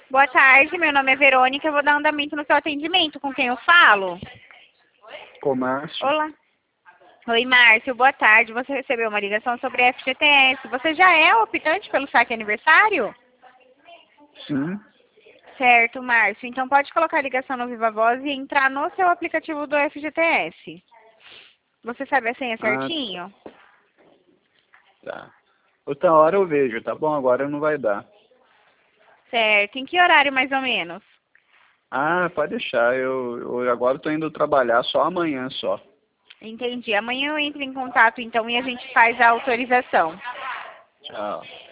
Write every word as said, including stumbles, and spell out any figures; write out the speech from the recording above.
Boa tarde, meu nome é Verônica, eu vou dar andamento no seu atendimento. Com quem eu falo? Com Márcio. Olá. Oi, Márcio, boa tarde. Você recebeu uma ligação sobre F G T S. Você já é optante pelo saque aniversário? Sim. Certo, Márcio. Então pode colocar a ligação no Viva Voz e entrar no seu aplicativo do F G T S. Você sabe a senha Ah, certinho? tá. Outra hora eu vejo, tá bom? Agora não vai dar. Certo. Em que horário mais ou menos? Ah, pode deixar. Eu, eu agora estou indo trabalhar só amanhã só. Entendi. Amanhã eu entro em contato então e a gente faz a autorização. Tchau.